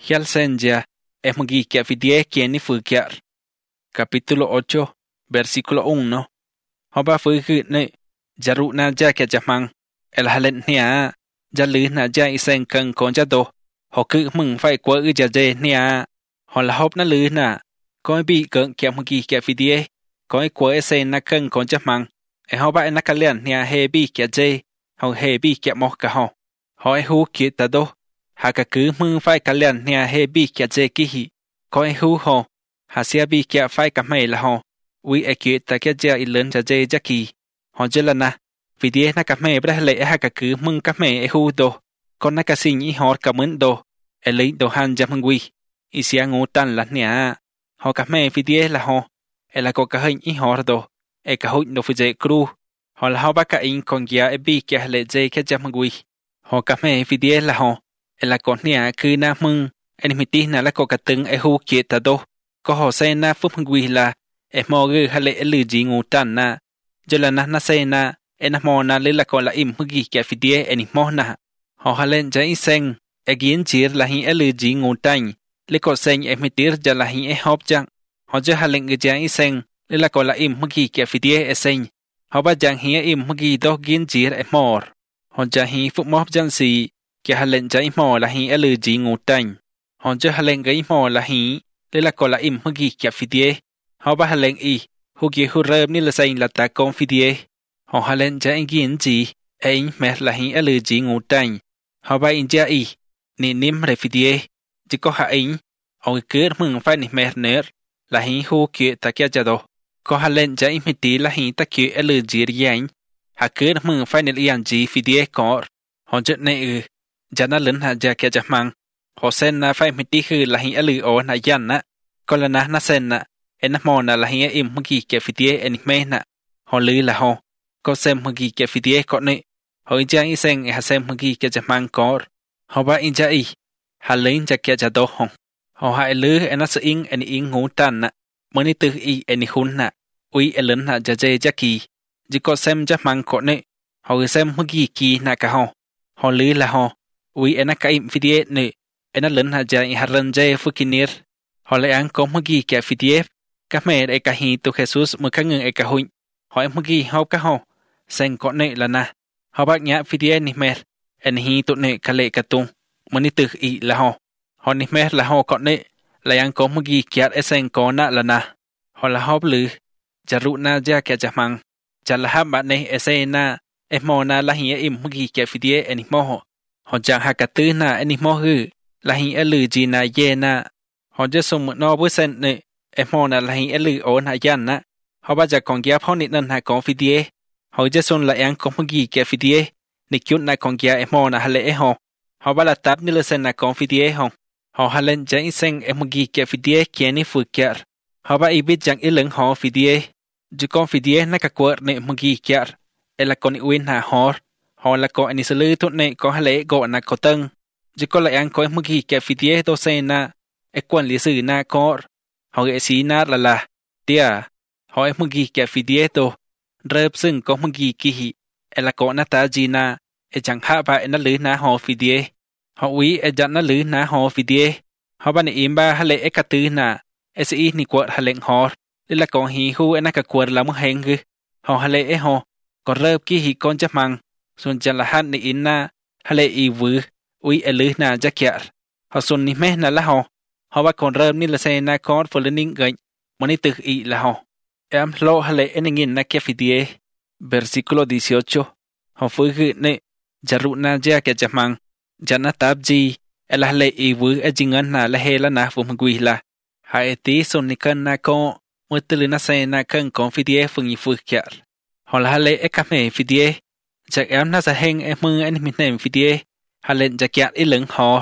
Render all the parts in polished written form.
Hialsenja, esmugikia fidie kieni fukiar. Capítulo 8, versículo 1. Hoba fuikne, jaruna ja kia jamang, el halentnia, jalina ja isen kang konjado, hoku mung fai kwa jaje nia, hon la hop na luna, coi bị cận kia mugi kia fidie, coi kwa esen na kang konjamang, e hoba enakalian nia he bi kia je, hon he bi kia moka ho, hoi hu kia tado. Haka cứ mưng phai cả liền nhà hê bi kia dê kì hì, coi hú hồ, hà xia bi kia phai cả mày là hồ, uy ê kia ta kia dê y lớn cha dê chắc kỳ, hồ dê là na, vì đế na cả mày bra lệ haka cứ mưng cả mày ê hú đồ, con na cả xin y hót cả mướn đồ, ê lấy đồ hàn jam hưng uy, y xia ngô tan là nhà, hồ cả mày vì đế là hồ, ê là có cả hình y hót đồ, ê cả hụt đồ phi dê kru, hồ là hồ bác cả in con kia ê bi kia lệ dê kia jam hưng uy, hồ cả mày vì đế là hồ. La con nia cứ na mưng, anh mít na la có cả từng ai hu kia ta đô, có họ xe na phúc hưng quy là, em mò gư hay lệ lử gì ngủ tan na, giờ là na xe na, em mò na lấy là còn là im hưng ghi kia phi đĩa anh mò na, họ hay lên trái sen, em kiến chia là hiện lử gì ngủ tan, lấy có sen em mít giờ là hiện họp chăng, họ giờ hay lên cái trái sen, lấy là còn là im hưng ghi kia phi đĩa sen, họ bắt chăng hiện im hưng ghi đó kiến chia em mò, họ giờ hiện phúc mò chăng gì. Kia hà lên trái mò là hi lử gì ngủ tành, hòn chưa hà lên cái mò là hi, lấy là còn là im hưng ghi kia phi đĩa, họ ba hà lên y, hu kia hu rơm ni là saying là ta con phi đĩa, họ hà lên trái kiến gì, anh mẹ là hi lử gì ngủ tành, họ ba in trái y, nị nim re phi đĩa, chỉ có hà anh, ông cứ mừng phải nị mẹ nữa, là hi hu kia ta kia cho đồ, có hà lên trái mi tí là hi ta kia lử gì riêng, hà cứ mừng phải nị liang gì phi đĩa có, họ chết này Jana lớn hạ gia kia chả mang, họ sen na phải mít khư là hiện lử ổ na yan na, còn là na sen na, en na mò na là hiện im hưng kỳ kia phi tía en mê na, họ lử là họ, có xem hưng kỳ kia phi tía có nè, họ in trang y sen hà xem hưng kỳ kia chả mang có, họ ba in trang y, hà lớn gia kia chả đô hong, họ hại lử en na sự in ngủ tan na, mới ni từ y en khun na, uy en lớn hạ gia dê gia kỳ, chỉ có xem chả mang có nè, họ xem hưng kỳ na cả họ lử là họ. Uy ena kaim fidie ne ena len haja in haran jay fukinir hole an kom hagi kia fidie ka me e ka hi tu Jesus mu ka ngung e ka huin ho em hagi ho ka ho sen ko ne lana ho bak nya fidie ni mer en hi tu ne ka le ka tung mani tu i la ho ni mer la ho ko ne la an kom hagi kia esen ko na lana ho la ho blu jaru na ja ka jamang jala ha ba ne esena e mo na la hi im hagi kia fidie en mo họ chẳng hạ cả tư na anh mò hư là hình lử gì na ye na họ just sung một no bữa sen nè em mò na là hình lử ổn hạ yan na họ bây giờ còn kia phong nịt nên hạ còn phi đĩa họ just sung là anh còn phong gì kia phi đĩa nịt chút na còn kia em mò na hạ lệ họ bây là táp như là sen na còn phi đĩa họ hạ lên chẳng sen em phong gì kia phi đĩa kia ni phụ kia họ bây biết chẳng ít lớn họ phi đĩa chỉ còn phi đĩa na cả quật nè phong gì kia là còn win hạ họ là có anh xử lý thuận này có lẽ gọi là có tân chỉ có lại ăn có mức gì kẹp phi tía tô sen na quan lý sử na có họ nghệ sĩ na là tia họ mức gì kẹp phi tía tô rớp sưng có mức gì kỳ là có na ta gì na chẳng hạ bại na lứ na họ phi tía họ quý chẳng na lứ na họ phi tía họ ban im ba lẽ cả tư na sĩ ni quật lệnh họ đây là có hì hu na cả quật là mức hẹn gư họ lẽ họ còn rớp kỳ con chấp mang xuân chân là han ni inna hale i vư uy elu na jakiar họ xuân ni meh na la họ ba còn rơm ni là xe na con for learning gạnh mani từ i la họ em lo hale eningin na kia fidie versículo 18 họ phơi gự ne jaru na ja ke jamang jana tab ji el hale i vư e jingan na la he la na phum gui la hai tí xuân ni kan na ko mới từ na xe na kan con fidie phung i phơi kiar họ la hale e kame fidie chắc em na sa heng em mưa anh mình nem fidie hà lên chắc kiat ít lớn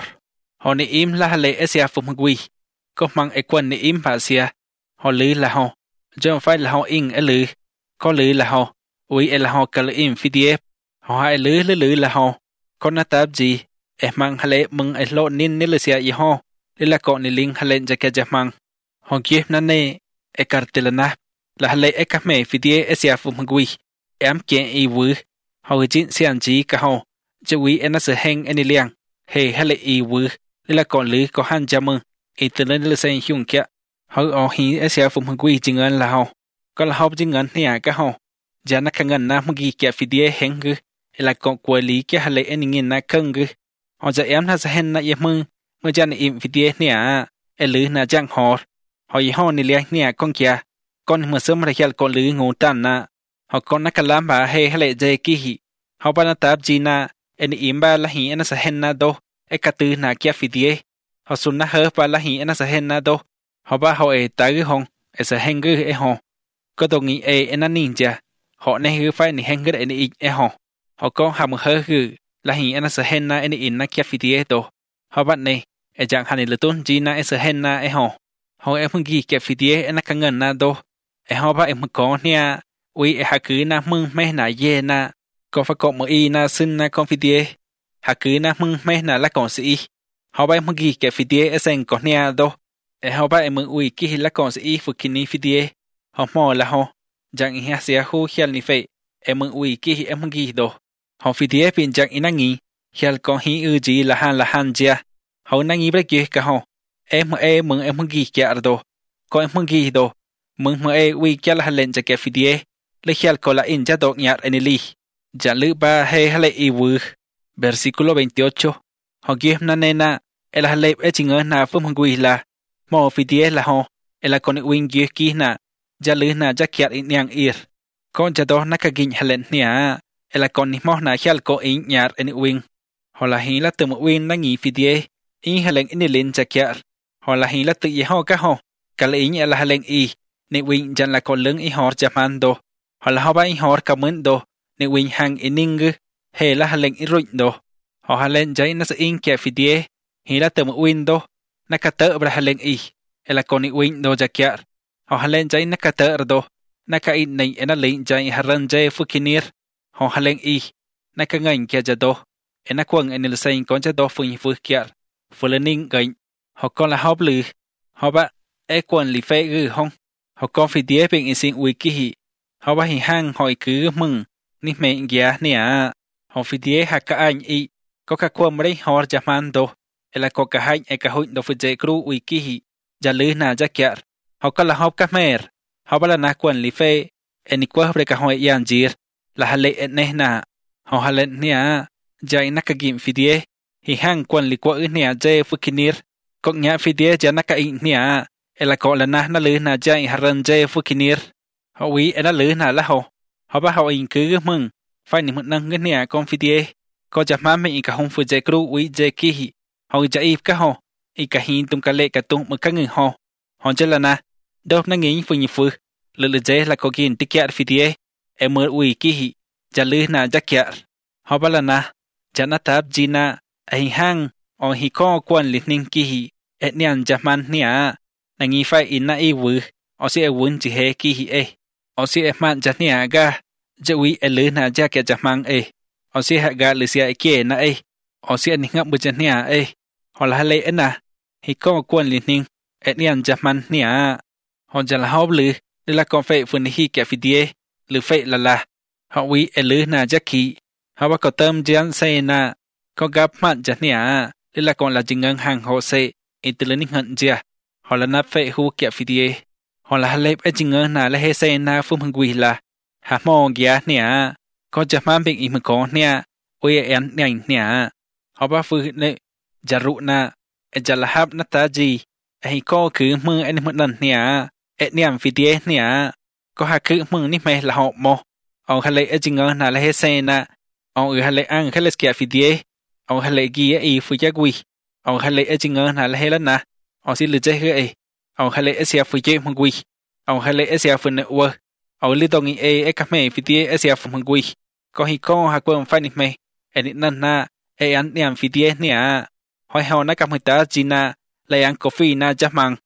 họ ni im là hà lệ asia phum gui có mang ai quân ni im asia họ lư là họ chứ phải là họ in ai lư có lư là họ uy là họ cả im fidie họ hai lư là họ có na tab gì em mang hà lệ mừng ai lo nin ni là sia y họ đây là con ni linh hà lên chắc kiat mang họ kia na ne ai cartelana là hà lệ ai cả mẹ fidie asia phum gui em kia y vư họ chỉ xem chỉ cả họ, chỉ vì anh sẽ hẹn anh liang, hay hay là ý vư, là còn lưới có han cha mừng ít từ lên là xây hiung kia họ ở hi ở xe phụng quy chính ngân là họ có là họ chính ngân nhà cái họ giờ nó khăng ngân na mừng gì kia phi địa hẹn cứ là còn quay lý kia hay là anh nhìn na cưng cứ họ giờ em ha sẽ hẹn na em mừng giờ này im phi địa nhà lưới na giang họ họ này liền nhà con kia con mà sớm ra hiện con lưới ngủ tan na họ con nó cả làm bà hay là dây kỳ họ bắt nó tập gì na anh im ba là hi anh sẽ hẹn na đâu cả từ na kia phi địa họ xuân na hở ba là hi anh sẽ hẹn na đâu họ ba họ tới hông sẽ hẹn cái họ có tôi nghĩ anh ninja họ này cứ phải này hẹn cái này họ có ham hở cứ là hi anh sẽ hẹn na anh in na kia phi địa đâu họ bắt này chẳng hạn là tôn gì na sẽ hẹn na họ em không ghi kia phi địa anh càng ngần na đâu họ ba em có nha ui hạ cứ na mưng mấy na ye na có phải có một y na xin na con phi địa hạ cứ na mưng mấy na là còn sĩ họ ba em không ghi kia phi địa sen có nha đâu họ ba em ui kia là còn sĩ phụ kinh phi địa họ mò là họ chẳng ý sẽ khu hiền như vậy em ui kia em không ghi đâu họ phi địa bên chẳng ý năng nghĩ hiền có hi ư gì là han chia họ năng nghĩ bây giờ cả họ em không ghi kia đâu có em không ghi đâu mừng ui kia là lên cho kia phi địa lấy hiền có là in cho đọc nhạc anh li ya lư ba hay hale iwu versículo 28 họ ghi na nena el hale chính ở na phương hồng quỳ là mò phi địa là họ el con wing ghi kí na ya lư na ya kiat in yang ir con ya đó na kagin halen nia el con ni mò na hiel có in nhạc anh wing họ là hi là từ một wing na nghỉ phi địa in halen in lên ya kiat họ là hi là tự họ cả họ cả lấy in el halen i ni wing ya là con lưng i họ jamando họ là họ ba i họ cảm ơn đồ ni wing hang ining he la halen iruin do ho halen jai na sa in ke fidie hi la tem win do na ka te bra halen i ela koni win do jakyar ho halen jai na ka te do na ka in nei ena lein jai haran jai fukinir ho halen i na ka ngain ke jado ena kwang enil sain kon jado fun fu kyar fulening gain ho kon la hob lư ho ba e kwon li fe gư hong ho kon fidie ping isin wiki hi ho ba hi hang hoi cứ mừng ni me ngia nia ho fidie ha ka an i ko ka kwam rei hor jamando ela ko ka hain e ka huin do fuje kru wiki hi ja lư na ja kyar ho ka la hop ka mer ho bala na kwan li fe eni kwa bre ka hoi yan jir la hale ne na ho hale nia ja ina ka gim fidie hi hang kwan li kwa nia je fukinir ko nya fidie ja na ka in nia ela ko la na lư na ja i haran je fukinir ho wi ena lư na la họ ba họ in cứ mừng phải niệm năng cái nhà con phi tie có chả má mình cả hông phụ dạy kêu uy dạy kỳ họ dạy ít cả họ ít cả hin tung cả lệ cả tung một các người họ chơi là na đâu năng nghĩ phụ nhị phụ lỡ dạy là có kiên tích kẹt phi tie em mới uy kỳ chả lư na chắc kẹt họ ba là na chả na tab gina anh hang ở hi co quan lịch ninh kỳ et nian chả man nia năng nghĩ phải in na iwu ở sẽ vun chỉ he kỳ ở sẽ man chả nia gaจะวิเอลือนาจะแกจะมังเอาเสียหากาหรือเสียเกนะเอาเสียนิงับบุจเนี่ยหอละเลยนะฮิก็กวนลินิงเนี่ยจะมันเนี่ยหอจะละฮอบหรือละกอนเฟฟุนฮิแกฟิเดียหรือเฟละหอวิเอลือนาจะขี่หอว่าก็เติมเจียนเซนะก็กับมันจะเนี่ยละกอนละจึงเงินห่างโฮเซอิตเลนิหันเจียหอละนับเฟฮูแกฟิเดียหอละเลยจึงเงินนาละเฮเซนะฟุมหังกุยละหามองแย่เนี่ยก็จะมาเป็นอีกมือก่อนเนี่ยโอ้ยแอนเนี่ยเขาบ้าฟื้นเนี่ยจะรู้นะจะละฮับนัตตาจีไอ้ก็คือมือไอ้มือนั่นเนี่ยเนี่ยฟิเดียเนี่ยก็หาคือมือนี่ไม่ละหอบโมเอาทะเลจริงๆนะละเฮเซนะเอาทะเลอังทะเลสเกียฟิเดียเอาทะเลกีอีฟุยกุยเอาทะเลจริงๆนะละเฮแล้วนะเอาสิลือใจเฮ้ยเอาทะเลเสียฟุยเจมังกุยเอาทะเลเสียฟุนเนอเอาลิตรงนี้กับแม่ฟิเดียเสียฟมังกุยก็ฮิโก้หักเบิ้มไฟนิดไหมอันนี้นั่นนะอันเนี่ยฟิเดียเนี่ยหอยเฮานักกับมือตาจีน่าและยังกาแฟน่าจะมัง